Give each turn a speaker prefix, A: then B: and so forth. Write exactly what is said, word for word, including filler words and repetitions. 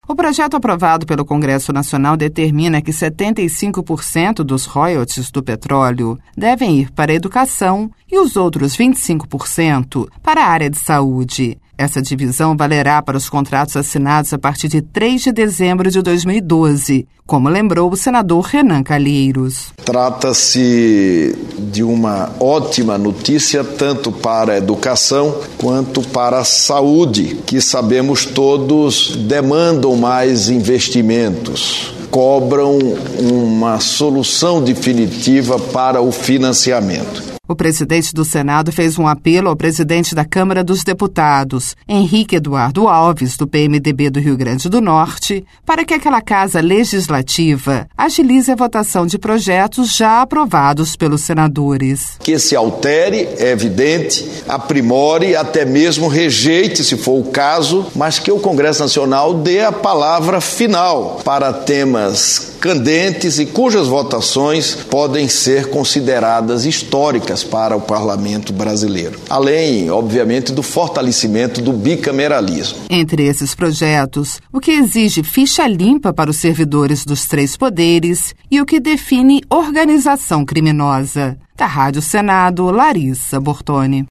A: O projeto aprovado pelo Congresso Nacional determina que setenta e cinco por cento dos royalties do petróleo devem ir para a educação e os outros vinte e cinco por cento para a área de saúde. Essa divisão valerá para os contratos assinados a partir de três de dezembro de dois mil e doze, como lembrou o senador Renan Calheiros.
B: Trata-se de uma ótima notícia tanto para a educação quanto para a saúde, que sabemos todos demandam mais investimentos, cobram uma solução definitiva para o financiamento.
A: O presidente do Senado fez um apelo ao presidente da Câmara dos Deputados, Henrique Eduardo Alves, do P M D B do Rio Grande do Norte, para que aquela casa legislativa agilize a votação de projetos já aprovados pelos senadores.
B: Que se altere, é evidente, aprimore, até mesmo rejeite, se for o caso, mas que o Congresso Nacional dê a palavra final para temas candentes e cujas votações podem ser consideradas históricas para o parlamento brasileiro. Além, obviamente, do fortalecimento do bicameralismo.
A: Entre esses projetos, o que exige ficha limpa para os servidores dos três poderes e o que define organização criminosa. Da Rádio Senado, Larissa Bortoni.